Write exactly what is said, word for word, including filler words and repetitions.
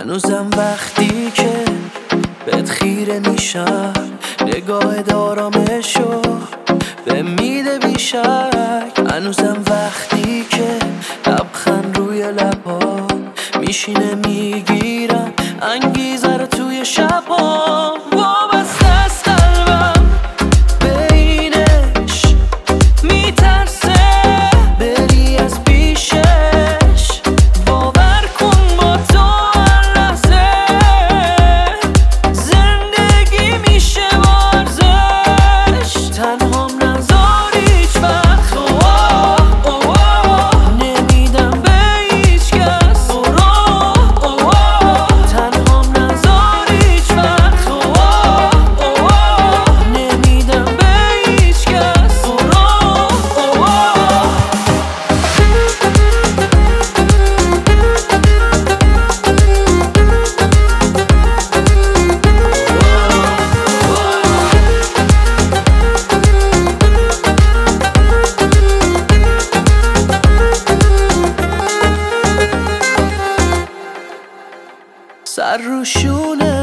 هنوزم وقتی که بهت خیره میشم نگاه دارامشو به میده بیشک. هنوزم وقتی که لبخند روی لبا میشینه میگیرم انگیزه رو توی شبا. وابسته است قلبم به اینش میترسه بری از پیشش. باور کن با تو هر لحظه زندگی میشه ورزش. تنهام نذار هیچ وقت نمیدم به هیچ کس. تنهام نذار هیچ وقت نمیدم به هیچ کس. سر رو شونه